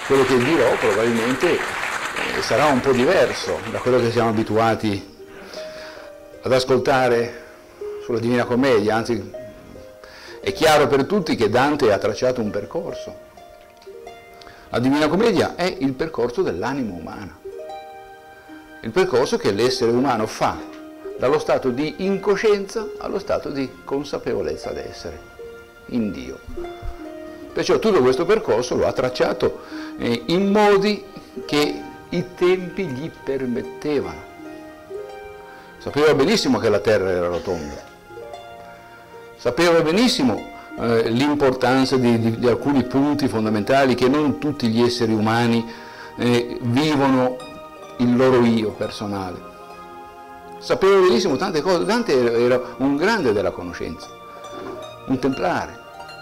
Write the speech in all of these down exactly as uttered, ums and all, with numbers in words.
quello che dirò probabilmente eh, sarà un po' diverso da quello che siamo abituati ad ascoltare sulla Divina Commedia, anzi è chiaro per tutti che Dante ha tracciato un percorso. La Divina Commedia è il percorso dell'anima umana, il percorso che l'essere umano fa dallo stato di incoscienza allo stato di consapevolezza d'essere in Dio. Perciò tutto questo percorso lo ha tracciato eh, in modi che i tempi gli permettevano. Sapeva benissimo che la terra era rotonda, sapeva benissimo eh, l'importanza di, di, di alcuni punti fondamentali, che non tutti gli esseri umani eh, vivono il loro io personale. Sapeva benissimo tante cose. Dante era, era un grande della conoscenza, un templare,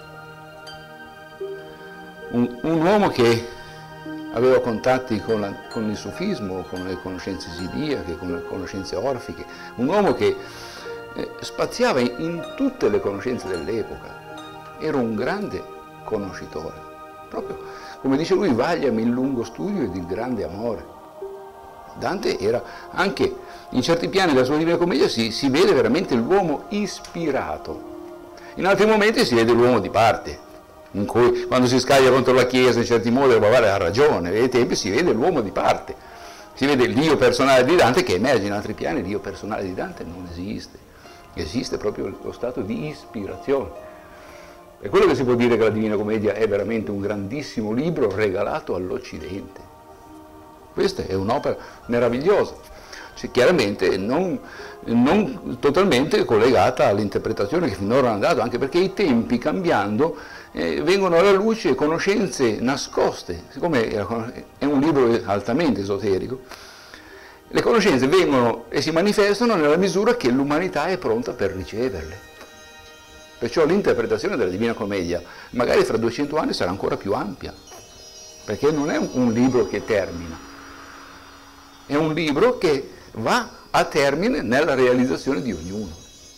un, un uomo che aveva contatti con, la, con il sufismo, con le conoscenze sidiache, con le conoscenze orfiche, un uomo che eh, spaziava in, in tutte le conoscenze dell'epoca, era un grande conoscitore, proprio come dice lui, vagliami il lungo studio ed il grande amore. Dante era anche, in certi piani della sua Divina Commedia si, si vede veramente l'uomo ispirato, in altri momenti si vede l'uomo di parte, in cui quando si scaglia contro la Chiesa in certi modi il Bavare ha ragione, ai tempi si vede l'uomo di parte, si vede l'io personale di Dante che emerge. In altri piani l'io personale di Dante non esiste, esiste proprio lo stato di ispirazione. È quello che si può dire che la Divina Commedia è veramente un grandissimo libro regalato all'Occidente. Questa è un'opera meravigliosa, cioè, chiaramente non, non totalmente collegata all'interpretazione che finora hanno dato, anche perché i tempi cambiando eh, vengono alla luce conoscenze nascoste. Siccome è un libro altamente esoterico, le conoscenze vengono e si manifestano nella misura che l'umanità è pronta per riceverle. Perciò l'interpretazione della Divina Commedia magari fra duecento anni sarà ancora più ampia, perché non è un libro che termina, è un libro che va a termine nella realizzazione di ognuno.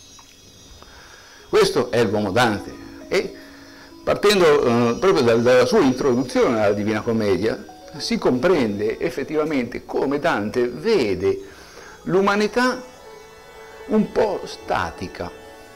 Questo è l'uomo Dante, e partendo eh, proprio dal, dalla sua introduzione alla Divina Commedia si comprende effettivamente come Dante vede l'umanità un po' statica.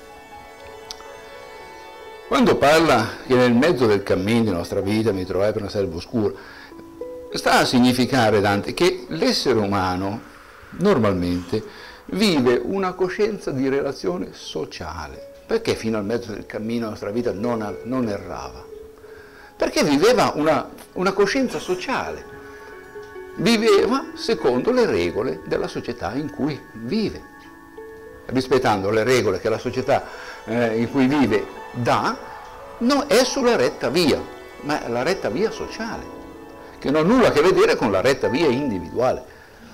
Quando parla che nel mezzo del cammino della nostra vita mi trovai per una selva oscura, sta a significare Dante che l'essere umano normalmente vive una coscienza di relazione sociale. Perché fino al mezzo del cammino della nostra vita non, non errava? Perché viveva una, una coscienza sociale, viveva secondo le regole della società in cui vive, rispettando le regole che la società eh, in cui vive dà, non è sulla retta via, ma è la retta via sociale, che non ha nulla a che vedere con la retta via individuale.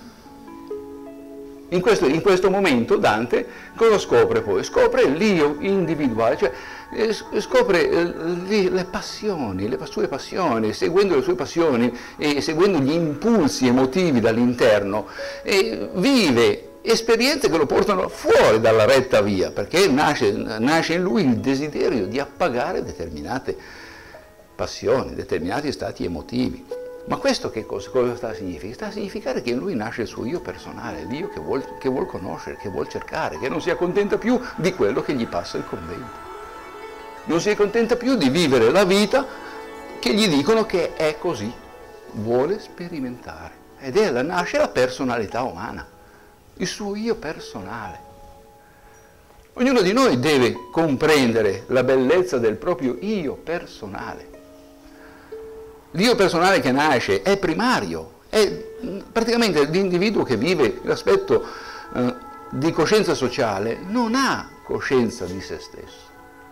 In questo, in questo momento Dante cosa scopre poi? Scopre l'io individuale, cioè eh, scopre eh, le, le passioni, le sue passioni, seguendo le sue passioni e seguendo gli impulsi emotivi dall'interno, e vive esperienze che lo portano fuori dalla retta via, perché nasce, nasce in lui il desiderio di appagare determinate passioni, determinati stati emotivi. Ma questo che cosa, cosa sta a significare? Sta a significare che in lui nasce il suo io personale, l'io che vuol, che vuol conoscere, che vuol cercare, che non si accontenta più di quello che gli passa il convento. Non si accontenta più di vivere la vita che gli dicono che è così, vuole sperimentare. Ed è là nasce la personalità umana, il suo io personale. Ognuno di noi deve comprendere la bellezza del proprio io personale. L'io personale che nasce è primario, è praticamente l'individuo che vive l'aspetto eh, di coscienza sociale, non ha coscienza di se stesso,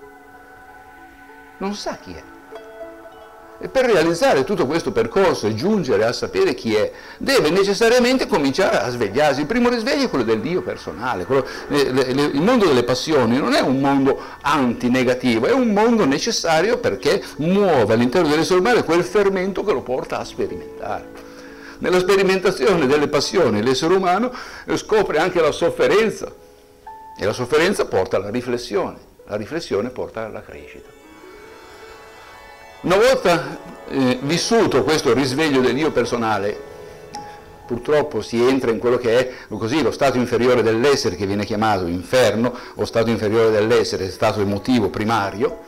non sa chi è. E per realizzare tutto questo percorso e giungere a sapere chi è, deve necessariamente cominciare a svegliarsi. Il primo risveglio è quello dell'io personale. Quello, le, le, il mondo delle passioni non è un mondo antinegativo, è un mondo necessario perché muove all'interno dell'essere umano quel fermento che lo porta a sperimentare. Nella sperimentazione delle passioni l'essere umano scopre anche la sofferenza, e la sofferenza porta alla riflessione, la riflessione porta alla crescita. Una volta eh, vissuto questo risveglio dell'io personale, purtroppo si entra in quello che è così, lo stato inferiore dell'essere, che viene chiamato inferno, o stato inferiore dell'essere, stato emotivo primario,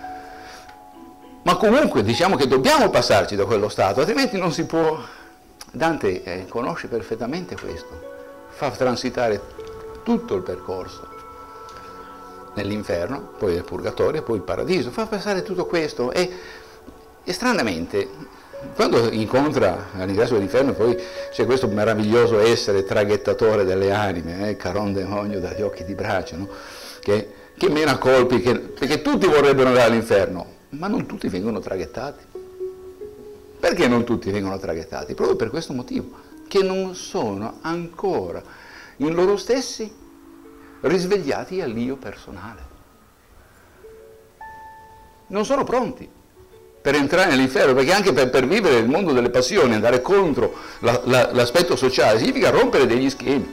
ma comunque diciamo che dobbiamo passarci da quello stato, altrimenti non si può. Dante eh, conosce perfettamente questo, fa transitare tutto il percorso nell'inferno, poi nel purgatorio, poi il paradiso, fa passare tutto questo e, e stranamente quando incontra all'ingresso dell'inferno poi c'è questo meraviglioso essere traghettatore delle anime, eh, Caron demonio dagli occhi di brace, no? che, che mena colpi, che, perché tutti vorrebbero andare all'inferno, ma non tutti vengono traghettati. Perché non tutti vengono traghettati? Proprio per questo motivo, che non sono ancora in loro stessi risvegliati all'io personale. Non sono pronti per entrare nell'inferno, perché anche per, per vivere il mondo delle passioni, andare contro la, la, l'aspetto sociale, significa rompere degli schemi.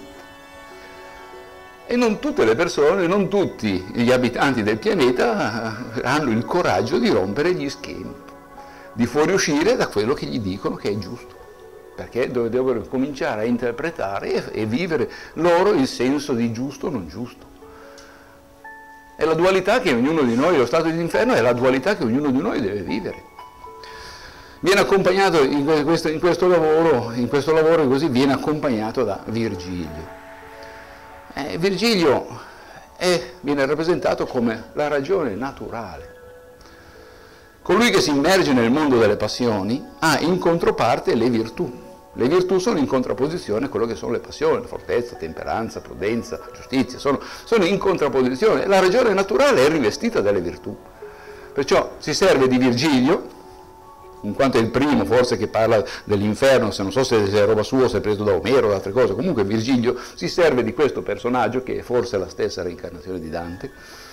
E non tutte le persone, non tutti gli abitanti del pianeta hanno il coraggio di rompere gli schemi, di fuoriuscire da quello che gli dicono che è giusto, perché devono cominciare a interpretare e, e vivere loro il senso di giusto o non giusto. È la dualità che ognuno di noi, lo stato dell'inferno è la dualità che ognuno di noi deve vivere. Viene accompagnato in questo, in questo lavoro, in questo lavoro così viene accompagnato da Virgilio. Eh, Virgilio è, viene rappresentato come la ragione naturale. Colui che si immerge nel mondo delle passioni ha in controparte le virtù. Le virtù sono in contrapposizione a quello che sono le passioni, fortezza, temperanza, prudenza, giustizia, sono, sono in contrapposizione. La ragione naturale è rivestita dalle virtù. Perciò si serve di Virgilio, in quanto è il primo forse che parla dell'inferno, se non so se è roba sua o se è preso da Omero o da altre cose, comunque Virgilio si serve di questo personaggio che è forse la stessa reincarnazione di Dante,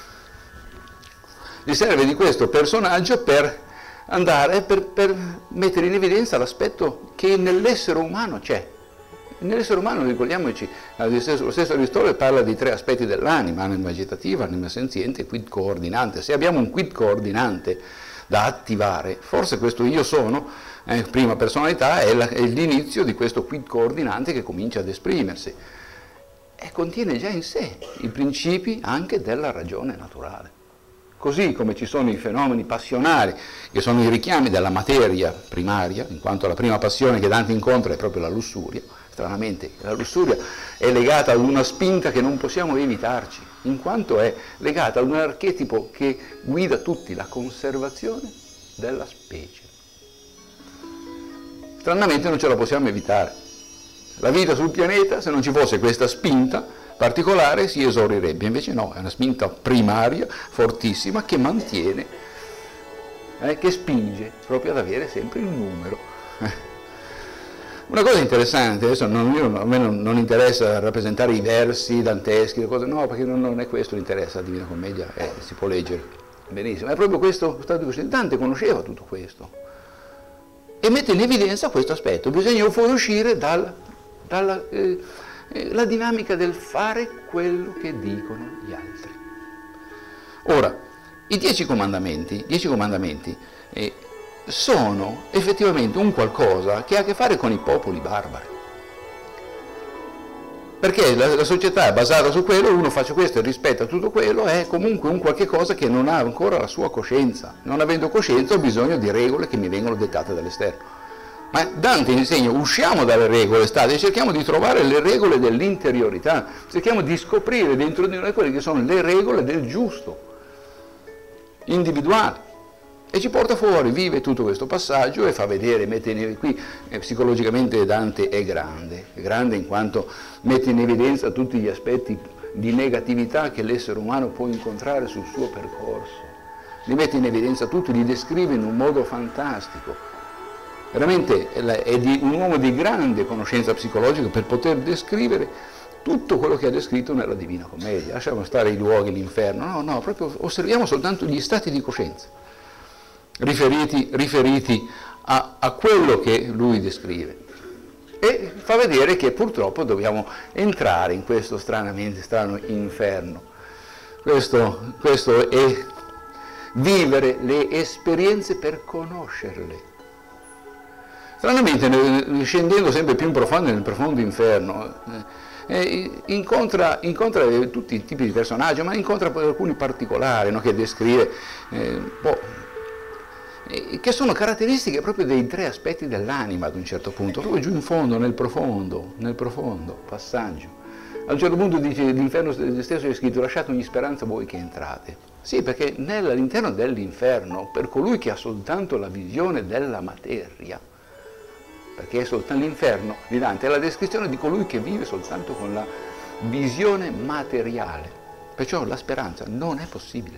si serve di questo personaggio per andare, per, per mettere in evidenza l'aspetto che nell'essere umano c'è. Nell'essere umano, ricordiamoci, lo stesso Aristotele parla di tre aspetti dell'anima, anima vegetativa, anima senziente e quid coordinante. Se abbiamo un quid coordinante da attivare, forse questo io sono, eh, prima personalità, è, la, è l'inizio di questo quid coordinante che comincia ad esprimersi e contiene già in sé i principi anche della ragione naturale. Così come ci sono i fenomeni passionali, che sono i richiami della materia primaria, in quanto la prima passione che Dante incontra è proprio la lussuria. Stranamente, la lussuria è legata ad una spinta che non possiamo evitarci, in quanto è legata ad un archetipo che guida tutti, la conservazione della specie. Stranamente non ce la possiamo evitare. La vita sul pianeta, se non ci fosse questa spinta particolare, si esaurirebbe, invece no, è una spinta primaria, fortissima, che mantiene, eh, che spinge proprio ad avere sempre il numero. Una cosa interessante, adesso non, io, a me non, non interessa rappresentare i versi danteschi, le cose, no, perché non, non è questo l'interesse, la Divina Commedia eh, si può leggere benissimo, è proprio questo stato di coscienza. Dante conosceva tutto questo e mette in evidenza questo aspetto, bisogna fuoriuscire dal, dalla... Eh, la dinamica del fare quello che dicono gli altri. Ora, i dieci comandamenti, dieci comandamenti eh, sono effettivamente un qualcosa che ha a che fare con i popoli barbari. Perché la, la società è basata su quello, uno fa questo e rispetta tutto quello, è comunque un qualche cosa che non ha ancora la sua coscienza. Non avendo coscienza ho bisogno di regole che mi vengono dettate dall'esterno. Ma Dante insegna, usciamo dalle regole state e cerchiamo di trovare le regole dell'interiorità, cerchiamo di scoprire dentro di noi quelle che sono le regole del giusto, individuale. E ci porta fuori, vive tutto questo passaggio e fa vedere, mette in, qui eh, psicologicamente Dante è grande, è grande in quanto mette in evidenza tutti gli aspetti di negatività che l'essere umano può incontrare sul suo percorso, li mette in evidenza tutti, li descrive in un modo fantastico. Veramente è di un uomo di grande conoscenza psicologica per poter descrivere tutto quello che ha descritto nella Divina Commedia. Lasciamo stare i luoghi, l'inferno, no, no, proprio osserviamo soltanto gli stati di coscienza riferiti, riferiti a, a quello che lui descrive. E fa vedere che purtroppo dobbiamo entrare in questo stranamente strano inferno. Questo, questo è vivere le esperienze per conoscerle. Stranamente, scendendo sempre più in profondo nel profondo inferno, eh, incontra, incontra tutti i tipi di personaggi, ma incontra alcuni particolari, no, che descrive, eh, boh, eh, che sono caratteristiche proprio dei tre aspetti dell'anima ad un certo punto, proprio giù in fondo, nel profondo, nel profondo passaggio. A un certo punto dice, l'inferno stesso è scritto: lasciate ogni speranza voi che entrate. Sì, perché all'interno dell'inferno, per colui che ha soltanto la visione della materia, perché è soltanto l'inferno di Dante, è la descrizione di colui che vive soltanto con la visione materiale, perciò la speranza non è possibile.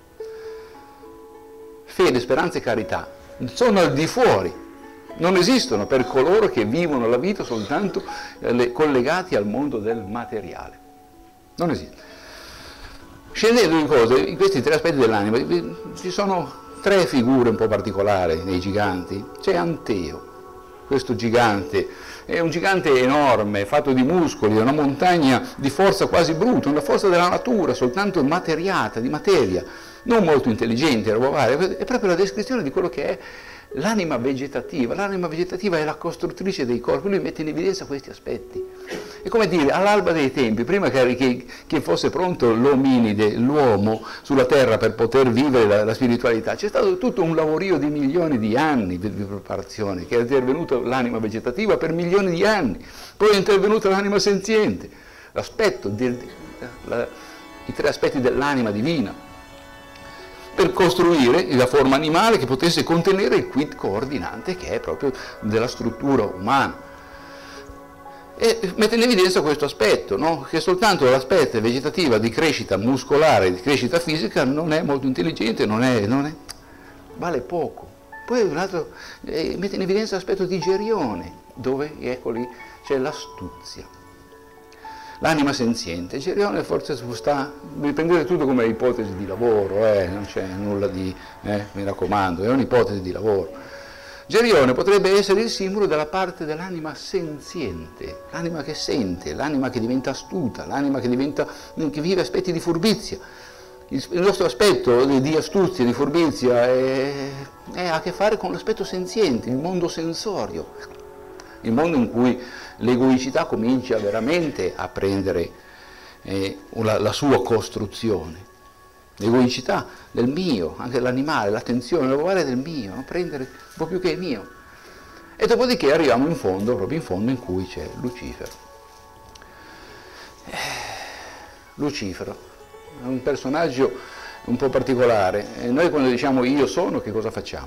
Fede, speranza e carità sono al di fuori, non esistono per coloro che vivono la vita soltanto eh, collegati al mondo del materiale. Non esiste. Scendendo in cose, in questi tre aspetti dell'anima, ci sono tre figure un po' particolari nei giganti. C'è Anteo, questo gigante, è un gigante enorme, fatto di muscoli, una montagna di forza quasi bruta, una forza della natura, soltanto materiata, di materia, non molto intelligente, roba varia. È proprio la descrizione di quello che è l'anima vegetativa. L'anima vegetativa è la costruttrice dei corpi, lui mette in evidenza questi aspetti. È come dire, all'alba dei tempi, prima che, che, che fosse pronto l'ominide, l'uomo sulla terra per poter vivere la, la spiritualità, c'è stato tutto un lavorio di milioni di anni di, di preparazione, che è intervenuta l'anima vegetativa per milioni di anni, poi è intervenuta l'anima senziente, l'aspetto, del, la, i tre aspetti dell'anima divina, per costruire la forma animale che potesse contenere il quid coordinante che è proprio della struttura umana. E mette in evidenza questo aspetto, no? Che soltanto l'aspetto vegetativo di crescita muscolare, di crescita fisica, non è molto intelligente, non è, non è, vale poco. Poi un altro, eh, mette in evidenza l'aspetto di Gerione, dove, ecco lì, c'è l'astuzia. L'anima senziente. Gerione forse sta, devi prendere tutto come ipotesi di lavoro, eh? Non c'è nulla di, eh, mi raccomando, è un'ipotesi di lavoro. Gerione potrebbe essere il simbolo della parte dell'anima senziente, l'anima che sente, l'anima che diventa astuta, l'anima che, diventa, che vive aspetti di furbizia. Il, il nostro aspetto di, di astuzia, di furbizia, è, è, ha a che fare con l'aspetto senziente, il mondo sensorio, il mondo in cui l'egoicità comincia veramente a prendere eh, la, la sua costruzione. L'egoicità del mio, anche dell'animale, l'attenzione, la volere del mio, no? Prendere un po' più che il mio. E dopodiché arriviamo in fondo, proprio in fondo, in cui c'è Lucifero. Eh, Lucifero è un personaggio un po' particolare. E noi quando diciamo io sono, che cosa facciamo?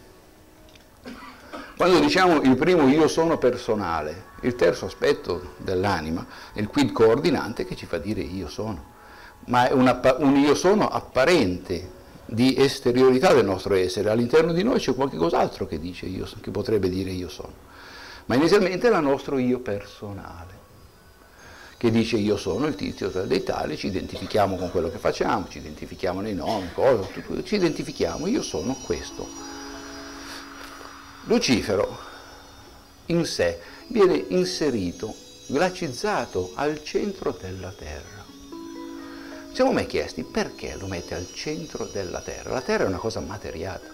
Quando diciamo il primo io sono personale, il terzo aspetto dell'anima è il quid coordinante che ci fa dire io sono. Ma è una, un io sono apparente di esteriorità del nostro essere. All'interno di noi c'è qualche cos'altro che dice io, che potrebbe dire io sono. Ma inizialmente è il nostro io personale, che dice io sono il tizio dei tali, ci identifichiamo con quello che facciamo, ci identifichiamo nei nomi, cose, tutto, ci identifichiamo, io sono questo. Lucifero in sé viene inserito, glacizzato al centro della terra. Ci siamo mai chiesti perché lo mette al centro della terra? La terra è una cosa materiata.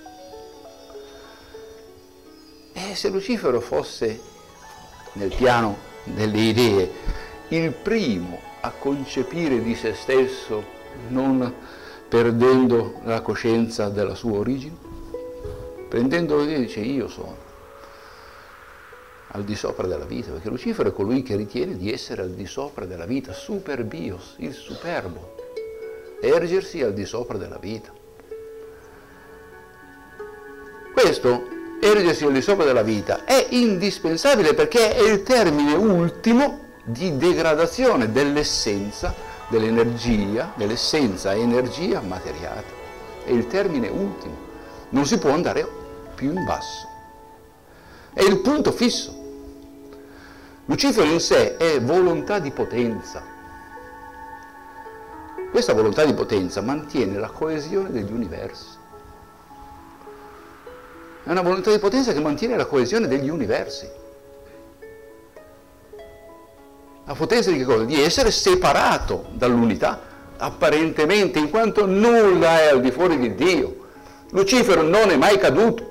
E se Lucifero fosse, nel piano delle idee, il primo a concepire di se stesso, non perdendo la coscienza della sua origine, prendendolo e dice io sono, al di sopra della vita, perché Lucifero è colui che ritiene di essere al di sopra della vita, super bios, il superbo, ergersi al di sopra della vita. Questo, ergersi al di sopra della vita, è indispensabile perché è il termine ultimo di degradazione dell'essenza, dell'energia, dell'essenza energia materiata. È il termine ultimo, non si può andare più in basso. È il punto fisso. Lucifero in sé è volontà di potenza. Questa volontà di potenza mantiene la coesione degli universi. È una volontà di potenza che mantiene la coesione degli universi. La potenza di che cosa? Di essere separato dall'unità, apparentemente, in quanto nulla è al di fuori di Dio. Lucifero non è mai caduto.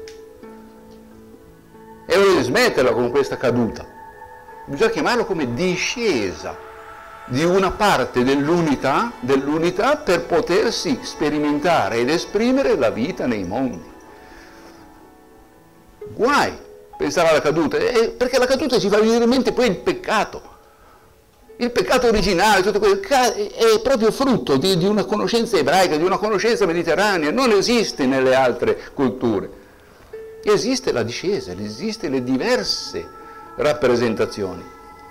E volete smetterla con questa caduta. Bisogna chiamarlo come discesa di una parte dell'unità, dell'unità per potersi sperimentare ed esprimere la vita nei mondi. Guai pensare alla caduta, eh, perché la caduta ci fa venire in mente poi il peccato. Il peccato originale, tutto quello, è proprio frutto di, di una conoscenza ebraica, di una conoscenza mediterranea, non esiste nelle altre culture. Esiste la discesa, esiste le diverse rappresentazioni.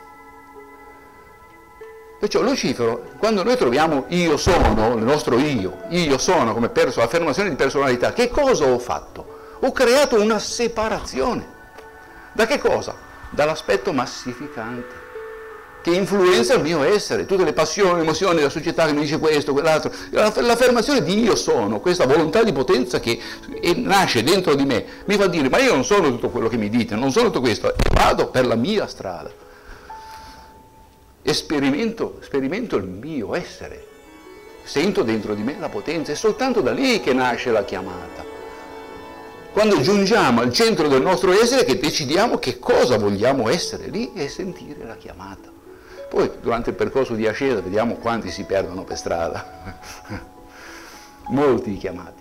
Perciò Lucifero, quando noi troviamo io sono, il nostro io, io sono come perso, affermazione di personalità, che cosa ho fatto? Ho creato una separazione. Da che cosa? Dall'aspetto massificante, che influenza il mio essere, tutte le passioni, le emozioni, la società che mi dice questo, quell'altro. L'affermazione di io sono, questa volontà di potenza che nasce dentro di me, mi fa dire, ma io non sono tutto quello che mi dite, non sono tutto questo, e vado per la mia strada. E sperimento, sperimento il mio essere, sento dentro di me la potenza, è soltanto da lì che nasce la chiamata. Quando giungiamo al centro del nostro essere che decidiamo che cosa vogliamo essere lì e sentire la chiamata. Poi durante il percorso di ascesa vediamo quanti si perdono per strada, molti chiamati,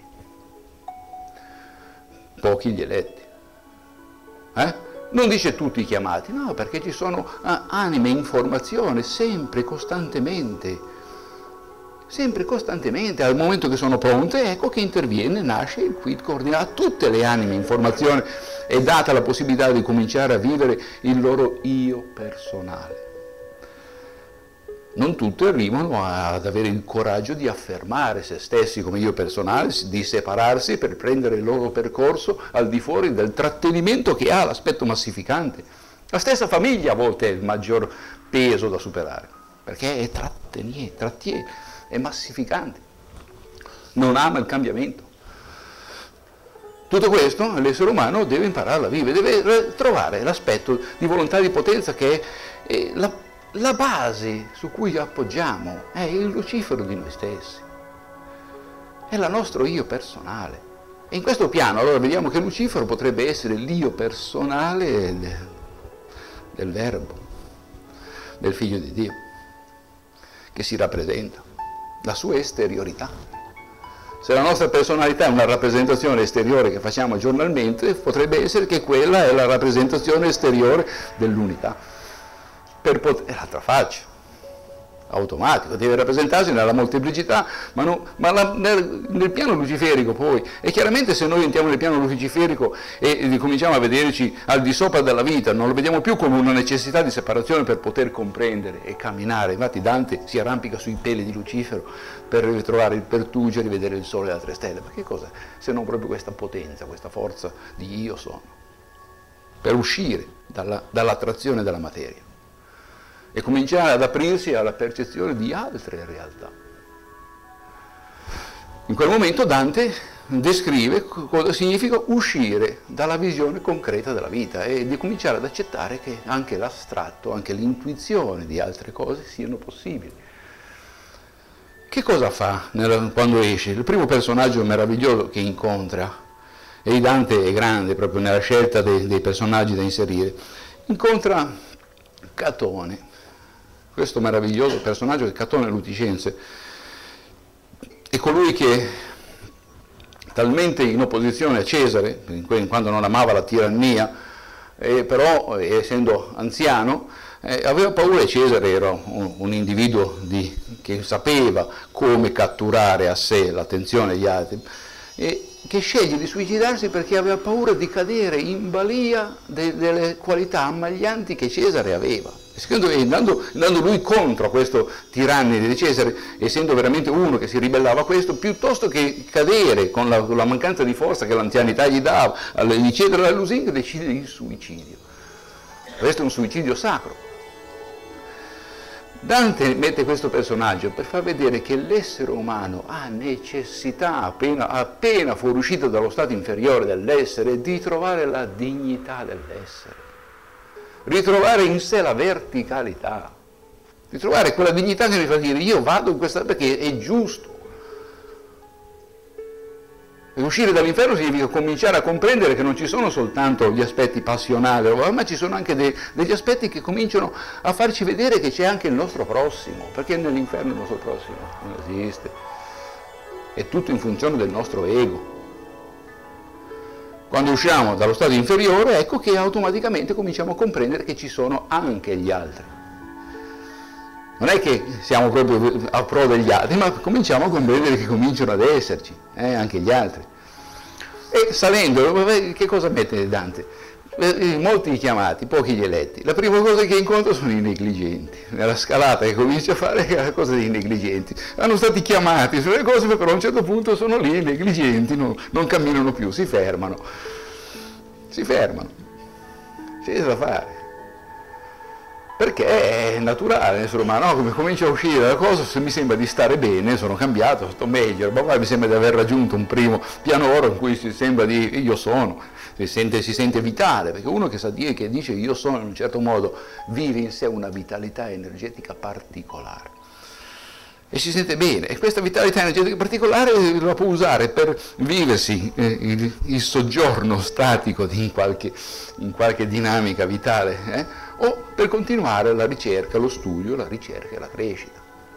pochi gli eletti. Eh? Non dice tutti i chiamati, no, perché ci sono ah, anime in formazione sempre, costantemente, sempre costantemente, al momento che sono pronte, ecco che interviene, nasce il quid coordinato. A tutte le anime in formazione è data la possibilità di cominciare a vivere il loro io personale. Non tutte arrivano ad avere il coraggio di affermare se stessi come io personale, di separarsi per prendere il loro percorso al di fuori del trattenimento che ha l'aspetto massificante. La stessa famiglia a volte è il maggior peso da superare, perché è trattiene, trattiene, è massificante, non ama il cambiamento. Tutto questo l'essere umano deve imparare a vivere, deve trovare l'aspetto di volontà di potenza che è la La base su cui appoggiamo è il Lucifero di noi stessi, è il nostro io personale. E in questo piano allora vediamo che Lucifero potrebbe essere l'io personale del, del Verbo, del Figlio di Dio, che si rappresenta, la sua esteriorità. Se la nostra personalità è una rappresentazione esteriore che facciamo giornalmente, potrebbe essere che quella è la rappresentazione esteriore dell'unità. Per poter, è l'altra faccia, automatico, deve rappresentarsi nella molteplicità, ma, no, ma la, nel, nel piano luciferico poi, e chiaramente se noi entriamo nel piano luciferico e, e cominciamo a vederci al di sopra della vita, non lo vediamo più come una necessità di separazione per poter comprendere e camminare. Infatti Dante si arrampica sui peli di Lucifero per ritrovare il Pertugio e rivedere il sole e le altre stelle. Ma che cosa? Se non proprio questa potenza, questa forza di io sono, per uscire dalla, dall'attrazione della materia e cominciare ad aprirsi alla percezione di altre realtà. In quel momento Dante descrive cosa significa uscire dalla visione concreta della vita e di cominciare ad accettare che anche l'astratto, anche l'intuizione di altre cose siano possibili. Che cosa fa nella, quando esce? Il primo personaggio meraviglioso che incontra, e Dante è grande proprio nella scelta dei, dei personaggi da inserire, incontra Catone. Questo meraviglioso personaggio che Catone Luticense è colui che, talmente in opposizione a Cesare, in quando non amava la tirannia, eh, però essendo anziano, eh, aveva paura che Cesare era un, un individuo di, che sapeva come catturare a sé l'attenzione degli altri, e che sceglie di suicidarsi perché aveva paura di cadere in balia de, delle qualità ammaglianti che Cesare aveva. Andando, andando lui contro questo tirannico di Cesare, essendo veramente uno che si ribellava a questo, piuttosto che cadere con la, con la mancanza di forza che l'anzianità gli dava, gli cedere la lusinga, decide il suicidio. Questo è un suicidio sacro. Dante mette questo personaggio per far vedere che l'essere umano ha necessità, appena, appena fuoriuscito dallo stato inferiore dell'essere, di trovare la dignità dell'essere, ritrovare in sé la verticalità, ritrovare quella dignità che mi fa dire io vado in questa perché è giusto. E uscire dall'inferno significa cominciare a comprendere che non ci sono soltanto gli aspetti passionali, ma ci sono anche de, degli aspetti che cominciano a farci vedere che c'è anche il nostro prossimo, perché nell'inferno il nostro prossimo non esiste. È tutto in funzione del nostro ego. Quando usciamo dallo stato inferiore, ecco che automaticamente cominciamo a comprendere che ci sono anche gli altri. Non è che siamo proprio a pro degli altri, ma cominciamo a comprendere che cominciano ad esserci, eh, anche gli altri. E salendo, che cosa mette Dante? Molti chiamati, pochi gli eletti. La prima cosa che incontro sono i negligenti. Nella scalata che comincia a fare è la cosa dei negligenti. Hanno stati chiamati sulle cose, però a un certo punto sono lì negligenti, non, non camminano più, si fermano. Si fermano. C'è da fare. Perché è naturale, l'essere umano, no? Come comincia a uscire dalla cosa, se mi sembra di stare bene, sono cambiato, sto meglio, mi sembra di aver raggiunto un primo piano oro in cui si sembra di io sono, si sente, si sente vitale, perché uno che sa dire, che dice io sono in un certo modo, vive in sé una vitalità energetica particolare. E si sente bene, e questa vitalità energetica particolare la può usare per viversi eh, il, il soggiorno statico di in, qualche, in qualche dinamica vitale, eh? o per continuare la ricerca, lo studio, la ricerca e la crescita.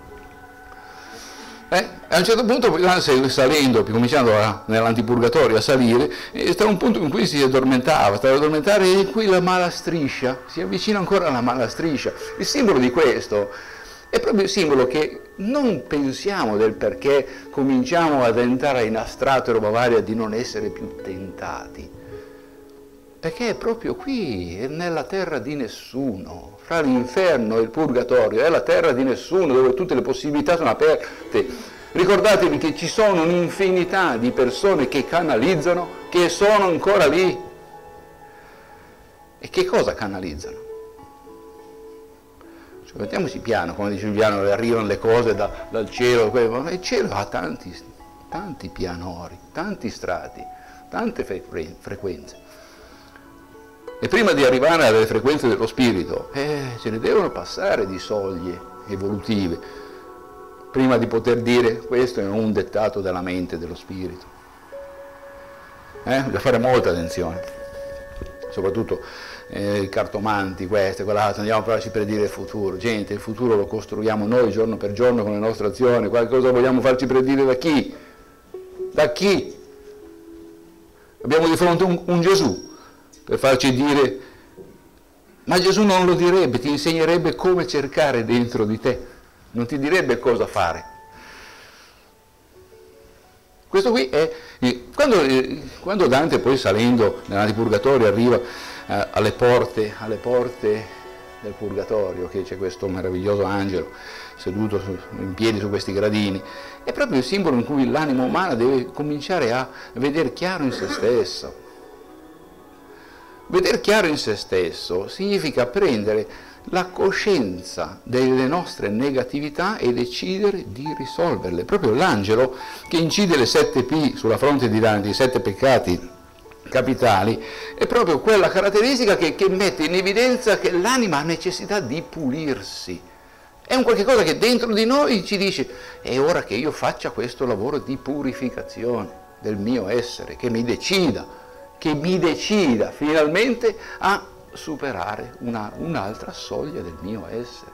Eh? A un certo punto, salendo, cominciando nell'antipurgatorio a salire, sta un punto in cui si addormentava, stava ad addormentare, e qui la mala striscia, si avvicina ancora alla mala striscia. Il simbolo di questo è proprio il simbolo che non pensiamo del perché cominciamo ad entrare in astratto e roba varia di non essere più tentati. Perché è proprio qui, è nella terra di nessuno, fra l'inferno e il purgatorio, è la terra di nessuno, dove tutte le possibilità sono aperte. Ricordatevi che ci sono un'infinità di persone che canalizzano, che sono ancora lì. E che cosa canalizzano? Cioè, mettiamoci piano, come dice Giuliano, arrivano le cose da, dal cielo, ma il cielo ha tanti, tanti pianori, tanti strati, tante frequenze. E prima di arrivare alle frequenze dello spirito, eh, ce ne devono passare di soglie evolutive, prima di poter dire questo è un dettato della mente dello spirito. Eh, bisogna fare molta attenzione, soprattutto eh, i cartomanti, questo, quell'altro, andiamo a farci predire il futuro. Gente, il futuro lo costruiamo noi giorno per giorno con le nostre azioni. Qualcosa vogliamo farci predire da chi? Da chi? Abbiamo di fronte un, un Gesù per farci dire, ma Gesù non lo direbbe, ti insegnerebbe come cercare dentro di te, non ti direbbe cosa fare. Questo qui è, quando, quando Dante poi salendo nell'antipurgatorio arriva eh, alle porte, alle porte del purgatorio, che c'è questo meraviglioso angelo seduto su, in piedi su questi gradini, è proprio il simbolo in cui l'anima umana deve cominciare a vedere chiaro in se stesso. Vedere chiaro in se stesso significa prendere la coscienza delle nostre negatività e decidere di risolverle. Proprio l'angelo che incide le sette P sulla fronte di Dante, i sette peccati capitali, è proprio quella caratteristica che, che mette in evidenza che l'anima ha necessità di pulirsi. È un qualche cosa che dentro di noi ci dice, è ora che io faccia questo lavoro di purificazione del mio essere, che mi decida, che mi decida finalmente a superare una, un'altra soglia del mio essere.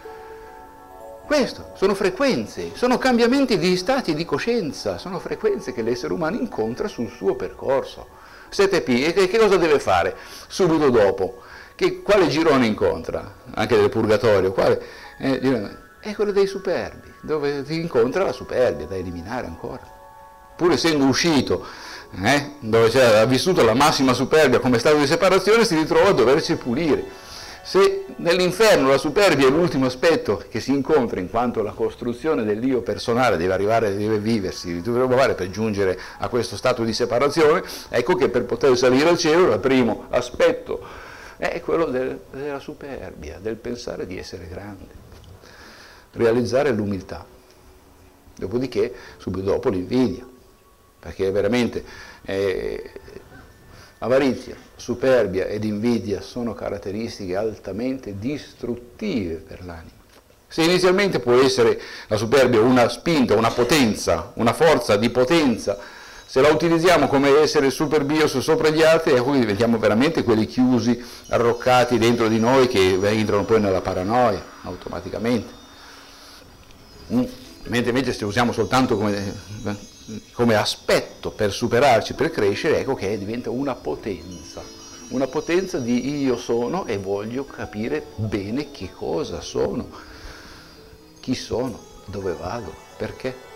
Questo sono frequenze, sono cambiamenti di stati di coscienza, sono frequenze che l'essere umano incontra sul suo percorso. sette P, e che cosa deve fare subito dopo? Che, quale girone incontra? Anche del purgatorio, quale? Eh, è quello dei superbi, dove si incontra la superbia da eliminare ancora. Pur essendo uscito, eh, dove c'era, ha vissuto la massima superbia come stato di separazione, si ritrova a doversi pulire. Se nell'inferno la superbia è l'ultimo aspetto che si incontra, in quanto la costruzione dell'io personale deve arrivare, deve viversi, deve provare per giungere a questo stato di separazione, ecco che per poter salire al cielo il primo aspetto è quello del, della superbia, del pensare di essere grande, realizzare l'umiltà. Dopodiché, subito dopo, l'invidia, perché veramente eh, avarizia, superbia ed invidia sono caratteristiche altamente distruttive per l'anima. Se inizialmente può essere la superbia una spinta, una potenza, una forza di potenza Se la utilizziamo come essere super bios sopra gli altri, ecco che diventiamo veramente quelli chiusi, arroccati dentro di noi, che entrano poi nella paranoia automaticamente. Mm. Mentre invece se usiamo soltanto come, come aspetto per superarci, per crescere, ecco che diventa una potenza, una potenza di io sono e voglio capire bene che cosa sono, chi sono, dove vado, perché.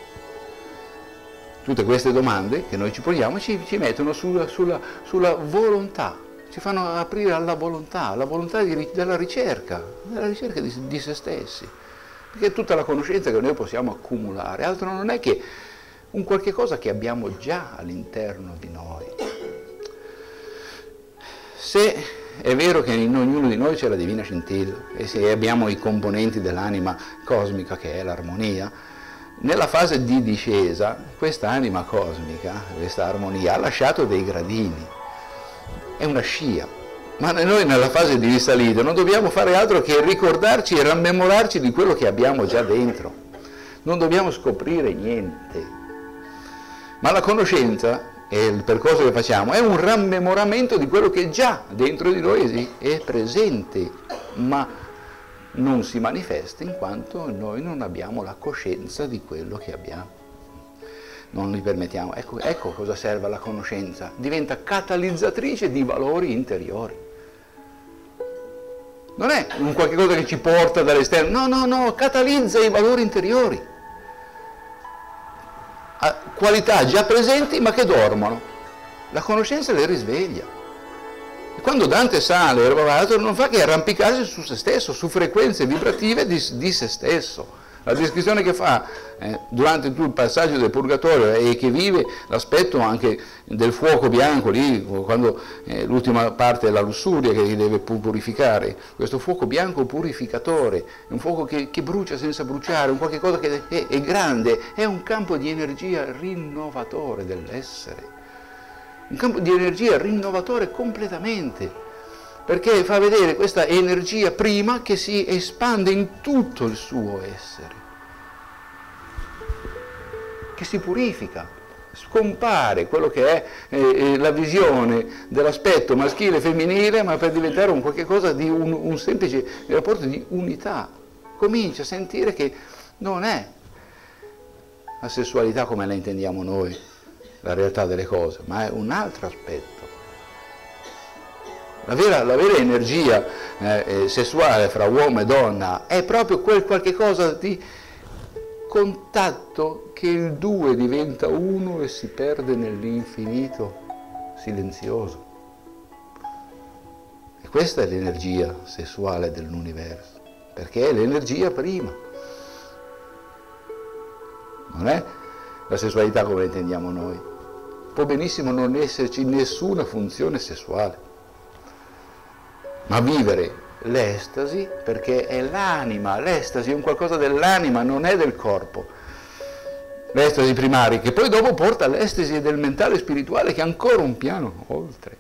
Tutte queste domande che noi ci poniamo ci, ci mettono sulla, sulla, sulla volontà, ci fanno aprire alla volontà, alla volontà di, della ricerca, della ricerca di, di se stessi. Perché tutta la conoscenza che noi possiamo accumulare, altro non è che un qualche cosa che abbiamo già all'interno di noi. Se è vero che in ognuno di noi c'è la divina scintilla e se abbiamo i componenti dell'anima cosmica che è l'armonia, nella fase di discesa questa anima cosmica, questa armonia ha lasciato dei gradini, è una scia. Ma noi nella fase di risalita non dobbiamo fare altro che ricordarci e rammemorarci di quello che abbiamo già dentro. Non dobbiamo scoprire niente. Ma la conoscenza e il percorso che facciamo è un rammemoramento di quello che già dentro di noi è presente, ma non si manifesta in quanto noi non abbiamo la coscienza di quello che abbiamo. Non li permettiamo. Ecco, ecco cosa serve alla conoscenza. Diventa catalizzatrice di valori interiori. Non è un qualche cosa che ci porta dall'esterno, no, no, no, catalizza i valori interiori. Ha qualità già presenti ma che dormono. La conoscenza le risveglia. E quando Dante sale non fa che arrampicarsi su se stesso, su frequenze vibrative di, di se stesso. La descrizione che fa eh, durante tutto il passaggio del purgatorio e che vive l'aspetto anche del fuoco bianco, lì, quando eh, l'ultima parte è la lussuria che deve purificare, questo fuoco bianco purificatore, un fuoco che, che brucia senza bruciare, un qualche cosa che è, è grande, è un campo di energia rinnovatore dell'essere, un campo di energia rinnovatore completamente, perché fa vedere questa energia prima che si espande in tutto il suo essere, che si purifica, scompare quello che è eh, la visione dell'aspetto maschile e femminile, ma per diventare un qualche cosa di un, un semplice rapporto di unità. Comincia a sentire che non è la sessualità come la intendiamo noi, la realtà delle cose, ma è un altro aspetto. La vera, la vera energia eh, sessuale fra uomo e donna è proprio quel qualche cosa di contatto che il due diventa uno e si perde nell'infinito silenzioso. E questa è l'energia sessuale dell'universo, perché è l'energia prima. Non è la sessualità come la intendiamo noi. Può benissimo non esserci nessuna funzione sessuale, ma vivere l'estasi, perché è l'anima, l'estasi è un qualcosa dell'anima, non è del corpo. L'estasi primaria, che poi dopo porta all'estasi del mentale e spirituale, che è ancora un piano oltre.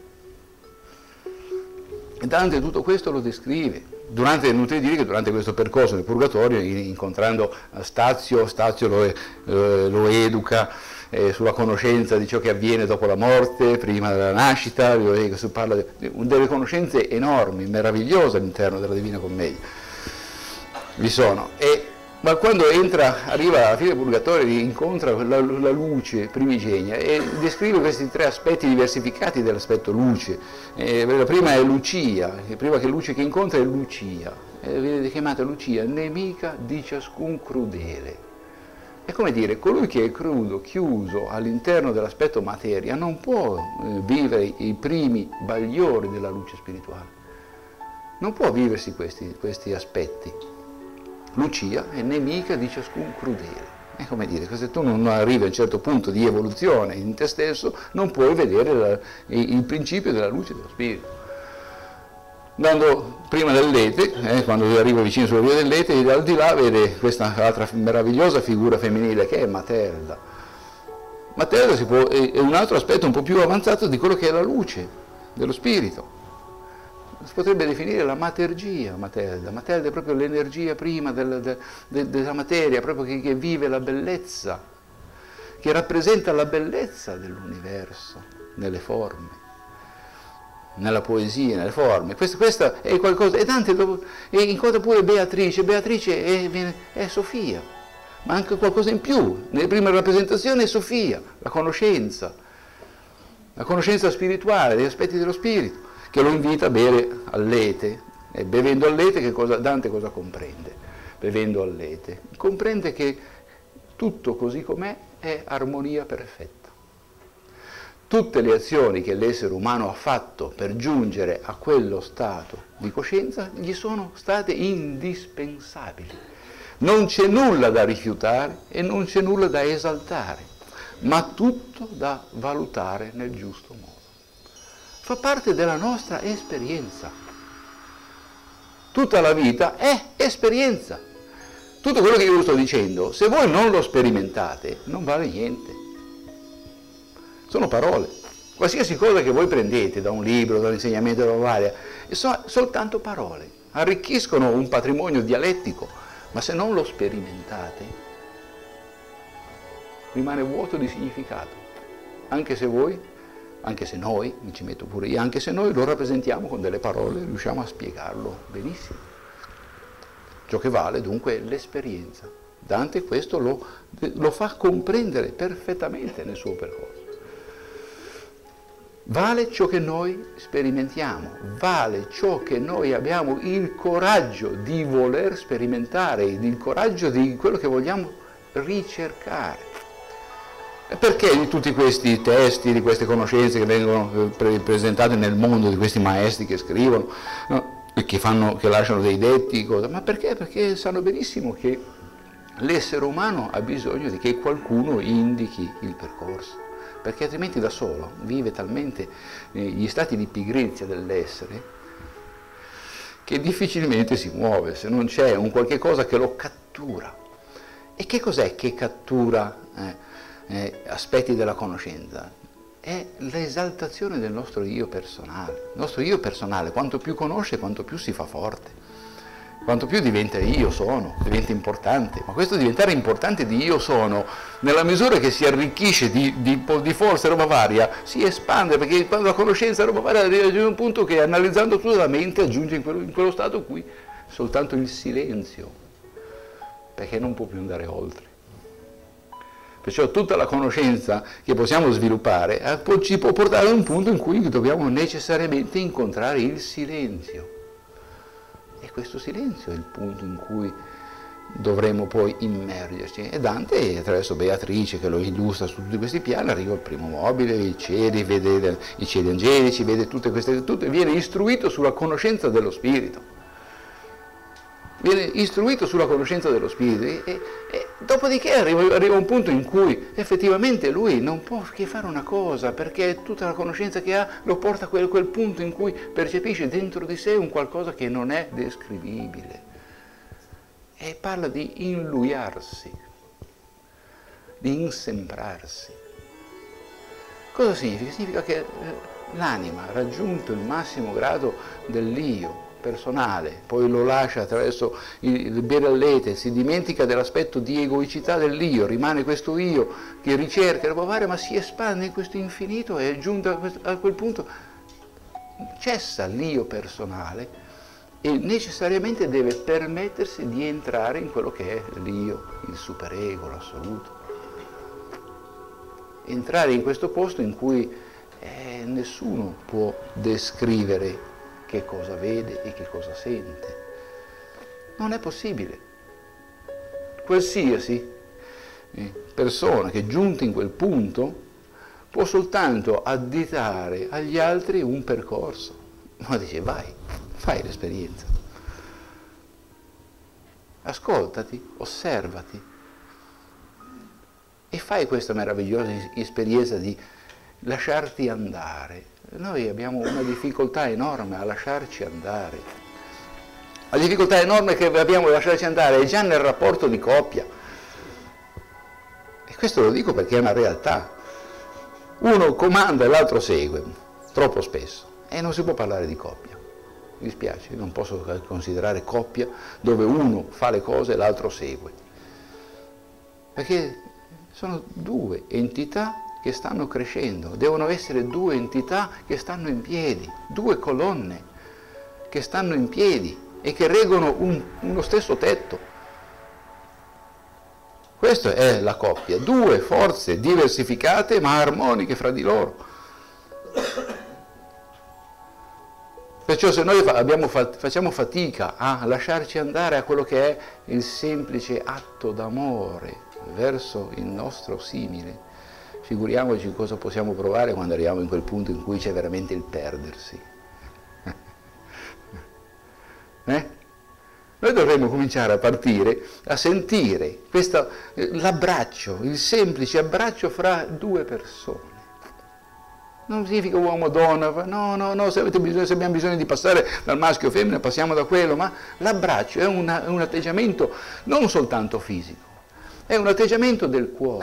E Dante tutto questo lo descrive. Durante, inutile dire che durante questo percorso nel purgatorio, incontrando Stazio, Stazio lo, eh, lo educa eh, sulla conoscenza di ciò che avviene dopo la morte, prima della nascita, si parla di, delle conoscenze enormi, meravigliose all'interno della Divina Commedia. Vi sono. E, ma quando entra, arriva alla fine del purgatorio, incontra la, la luce primigenia e descrive questi tre aspetti diversificati dell'aspetto luce. Eh, la prima è Lucia, la prima che luce che incontra è Lucia, eh, viene chiamata Lucia, nemica di ciascun crudele. È come dire, colui che è crudo, chiuso all'interno dell'aspetto materia, non può eh, vivere i primi bagliori della luce spirituale, non può viversi questi, questi aspetti. Lucia è nemica di ciascun crudele. È come dire, se tu non arrivi a un certo punto di evoluzione in te stesso, non puoi vedere la, il principio della luce dello spirito. Andando prima dell'Ete, eh, quando arriva vicino sulla via dell'Ete, dal di là vede questa altra meravigliosa figura femminile che è Materda. Materda si può, è, è un altro aspetto un po' più avanzato di quello che è la luce dello spirito. Si potrebbe definire la matergia, Materda. Materda è proprio l'energia prima del, de, de, della materia, proprio che, che vive la bellezza, che rappresenta la bellezza dell'universo nelle forme, nella poesia, nelle forme. Questa, questa è qualcosa, e Dante dopo, e incontra pure Beatrice, Beatrice è, è Sofia, ma anche qualcosa in più. Nelle prime rappresentazioni è Sofia, la conoscenza, la conoscenza spirituale, degli aspetti dello spirito, che lo invita a bere all'ete, e bevendo all'ete che cosa, Dante cosa comprende? Bevendo all'ete, comprende che tutto così com'è è armonia perfetta. Tutte le azioni che l'essere umano ha fatto per giungere a quello stato di coscienza gli sono state indispensabili. Non c'è nulla da rifiutare e non c'è nulla da esaltare, ma tutto da valutare nel giusto modo. Fa parte della nostra esperienza. Tutta la vita è esperienza. Tutto quello che io sto dicendo, se voi non lo sperimentate, non vale niente. Sono parole. Qualsiasi cosa che voi prendete da un libro, da un insegnamento della varia, sono soltanto parole. Arricchiscono un patrimonio dialettico, ma se non lo sperimentate, rimane vuoto di significato. Anche se voi, anche se noi, mi ci metto pure io, anche se noi lo rappresentiamo con delle parole, riusciamo a spiegarlo benissimo. Ciò che vale dunque è l'esperienza. Dante questo lo, lo fa comprendere perfettamente nel suo percorso. Vale ciò che noi sperimentiamo, vale ciò che noi abbiamo il coraggio di voler sperimentare, il coraggio di quello che vogliamo ricercare. E perché di tutti questi testi, di queste conoscenze che vengono presentate nel mondo, di questi maestri che scrivono, no? Che, fanno, che lasciano dei detti, cosa? Ma perché? Perché sanno benissimo che l'essere umano ha bisogno di che qualcuno indichi il percorso, perché altrimenti da solo vive talmente gli stati di pigrizia dell'essere che difficilmente si muove se non c'è un qualche cosa che lo cattura. E che cos'è che cattura eh, eh, aspetti della conoscenza? È l'esaltazione del nostro io personale. Il nostro io personale, quanto più conosce, quanto più si fa forte, quanto più diventa io sono, diventa importante. Ma questo diventare importante di io sono, nella misura che si arricchisce di, di, di forza roba varia, si espande, perché quando la conoscenza roba varia arriva a un punto che analizzando tutta la mente aggiunge in quello, in quello stato in cui soltanto il silenzio, perché non può più andare oltre. Perciò tutta la conoscenza che possiamo sviluppare eh, ci può portare a un punto in cui dobbiamo necessariamente incontrare il silenzio. E questo silenzio è il punto in cui dovremo poi immergerci. E Dante, attraverso Beatrice, che lo illustra su tutti questi piani, arriva al primo mobile, i cieli, vede i cieli angelici, vede tutte queste cose, viene istruito sulla conoscenza dello spirito. Viene istruito sulla conoscenza dello spirito e, e, e dopodiché arriva, arriva un punto in cui effettivamente lui non può che fare una cosa, perché tutta la conoscenza che ha lo porta a quel, quel punto in cui percepisce dentro di sé un qualcosa che non è descrivibile e parla di inluiarsi, di insemprarsi. Cosa significa? Significa che l'anima ha raggiunto il massimo grado dell'io personale, poi lo lascia attraverso il bere all'ete, si dimentica dell'aspetto di egoicità dell'io, rimane questo io che ricerca, ma si espande in questo infinito e è giunto a quel punto, cessa l'io personale e necessariamente deve permettersi di entrare in quello che è l'io, il superego, l'assoluto. Entrare in questo posto in cui eh, nessuno può descrivere che cosa vede e che cosa sente. Non è possibile. Qualsiasi persona che è giunta in quel punto può soltanto additare agli altri un percorso. Ma dice, vai, fai l'esperienza. Ascoltati, osservati e fai questa meravigliosa esperienza di lasciarti andare. Noi abbiamo una difficoltà enorme a lasciarci andare. La difficoltà enorme che abbiamo a lasciarci andare è già nel rapporto di coppia. E questo lo dico perché è una realtà. Uno comanda e l'altro segue, troppo spesso, e non si può parlare di coppia. Mi dispiace, non posso considerare coppia dove uno fa le cose e l'altro segue. Perché sono due entità che stanno crescendo, devono essere due entità che stanno in piedi, due colonne che stanno in piedi e che reggono un, uno stesso tetto. Questa è la coppia, due forze diversificate ma armoniche fra di loro. Perciò se noi abbiamo, facciamo fatica a lasciarci andare a quello che è il semplice atto d'amore verso il nostro simile, figuriamoci cosa possiamo provare quando arriviamo in quel punto in cui c'è veramente il perdersi. Eh? Noi dovremmo cominciare a partire a sentire questo, l'abbraccio, il semplice abbraccio fra due persone. Non significa uomo-donna, no, no, no, se, avete bisogno, se abbiamo bisogno di passare dal maschio al femmina passiamo da quello, ma l'abbraccio è una, un atteggiamento non soltanto fisico, è un atteggiamento del cuore.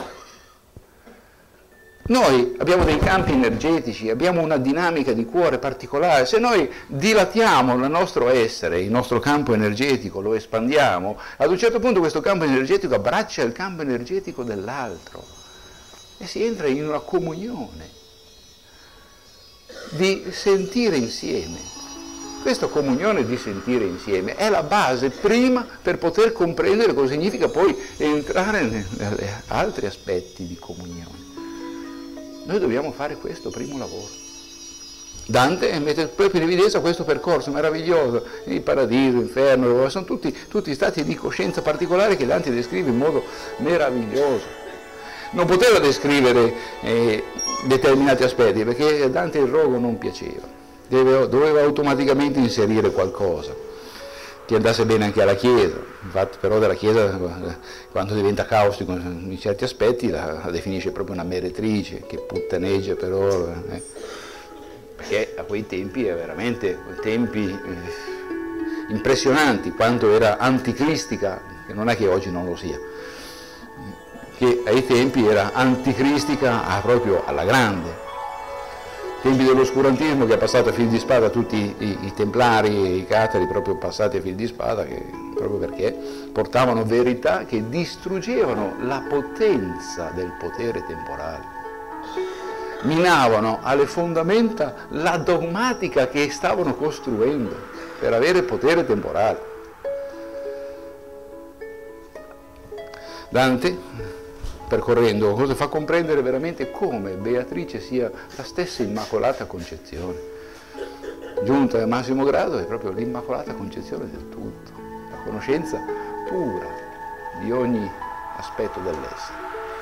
Noi abbiamo dei campi energetici, abbiamo una dinamica di cuore particolare, se noi dilatiamo il nostro essere, il nostro campo energetico, lo espandiamo, ad un certo punto questo campo energetico abbraccia il campo energetico dell'altro e si entra in una comunione di sentire insieme. Questa comunione di sentire insieme è la base prima per poter comprendere cosa significa poi entrare negli altri aspetti di comunione. Noi dobbiamo fare questo primo lavoro. Dante mette proprio in evidenza questo percorso meraviglioso, il paradiso, l'inferno, sono tutti, tutti stati di coscienza particolari che Dante descrive in modo meraviglioso. Non poteva descrivere eh, determinati aspetti perché Dante il rogo non piaceva, Deve, doveva automaticamente inserire qualcosa che andasse bene anche alla Chiesa. Infatti però della Chiesa, quando diventa caustico in certi aspetti, la, la definisce proprio una meretrice che puttaneggia per oro, eh. Perché a quei tempi è veramente tempi eh, impressionanti, quanto era anticristica, che non è che oggi non lo sia, che ai tempi era anticristica ah, proprio alla grande. Tempi dell'oscurantismo che ha passato a fil di spada tutti i, i templari e i catari, proprio passati a fil di spada, che, proprio perché portavano verità che distruggevano la potenza del potere temporale, minavano alle fondamenta la dogmatica che stavano costruendo per avere potere temporale. Dante, percorrendo, cosa fa comprendere veramente come Beatrice sia la stessa Immacolata Concezione. Giunta al massimo grado è proprio l'Immacolata Concezione del tutto, la conoscenza pura di ogni aspetto dell'essere.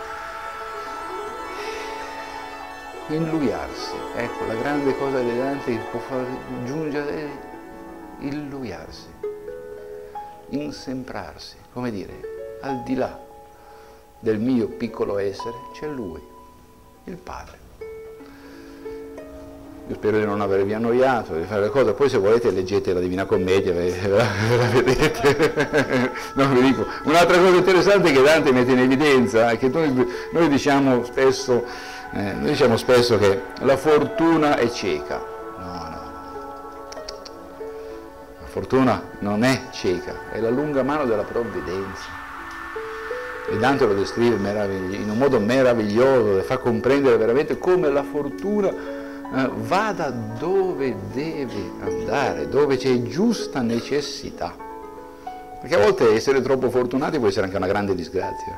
Illuiarsi, ecco, la grande cosa di Dante può far giungere illuiarsi, insemprarsi, come dire, al di là del mio piccolo essere c'è Lui, il Padre. Io spero di non avervi annoiato, di fare le cose, poi se volete leggete la Divina Commedia, ve la, ve la vedete. Non vi dico. Un'altra cosa interessante che Dante mette in evidenza è che noi, noi, diciamo spesso, eh, noi diciamo spesso che la fortuna è cieca. No, no. La fortuna non è cieca, è la lunga mano della provvidenza. E Dante lo descrive in un modo meraviglioso, fa comprendere veramente come la fortuna eh, vada dove deve andare, dove c'è giusta necessità. Perché a volte essere troppo fortunati può essere anche una grande disgrazia.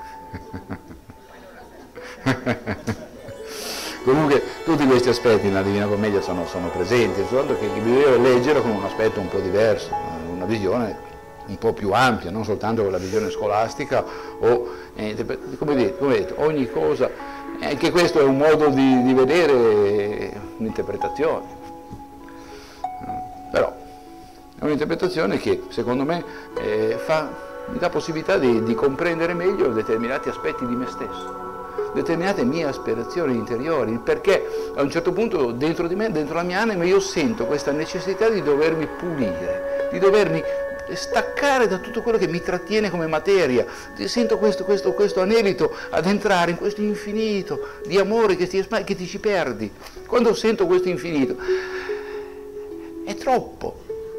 Comunque tutti questi aspetti nella Divina Commedia sono, sono presenti, soltanto che bisogna leggere con un aspetto un po' diverso, una visione un po' più ampia, non soltanto con la visione scolastica o, eh, come detto, come detto, ogni cosa, anche questo è un modo di, di vedere un'interpretazione, però è un'interpretazione che secondo me eh, fa, mi dà possibilità di, di comprendere meglio determinati aspetti di me stesso, determinate mie aspirazioni interiori, il perché a un certo punto dentro di me, dentro la mia anima, io sento questa necessità di dovermi pulire, di dovermi staccare da tutto quello che mi trattiene come materia. Sento questo, questo, questo anelito ad entrare in questo infinito di amore che ti, che ti ci perdi. Quando sento questo infinito è troppo,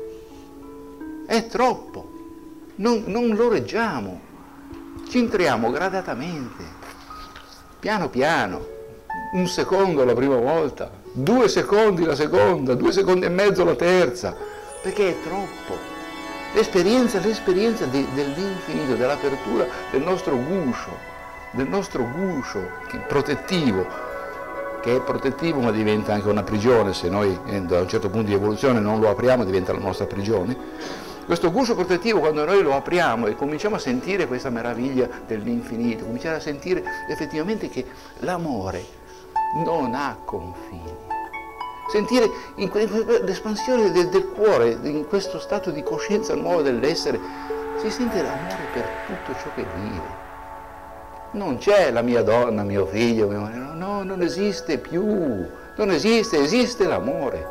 è troppo, non, non lo reggiamo, ci entriamo gradatamente, piano piano, un secondo la prima volta, due secondi la seconda, due secondi e mezzo la terza, perché è troppo. L'esperienza, l'esperienza di, dell'infinito, dell'apertura del nostro guscio, del nostro guscio che, protettivo, che è protettivo ma diventa anche una prigione, se noi da un certo punto di evoluzione non lo apriamo diventa la nostra prigione. Questo guscio protettivo, quando noi lo apriamo e cominciamo a sentire questa meraviglia dell'infinito, cominciamo a sentire effettivamente che l'amore non ha confini. Sentire l'espansione del, del cuore, in questo stato di coscienza nuovo dell'essere, si sente l'amore per tutto ciò che vive. Non c'è la mia donna, mio figlio, mio marito, no, non esiste più, non esiste, esiste l'amore.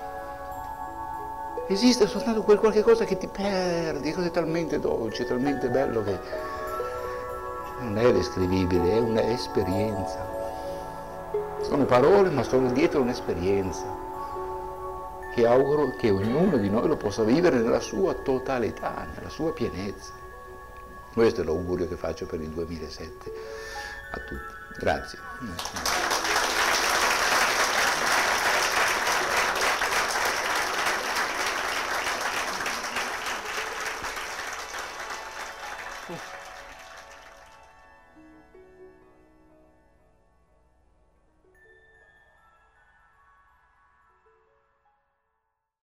Esiste soltanto quel qualche cosa che ti perdi, così talmente dolce, talmente bello che non è descrivibile, è un'esperienza. Sono parole, ma sono dietro un'esperienza che auguro che ognuno di noi lo possa vivere nella sua totalità, nella sua pienezza. Questo è l'augurio che faccio per il duemilasette a tutti. Grazie.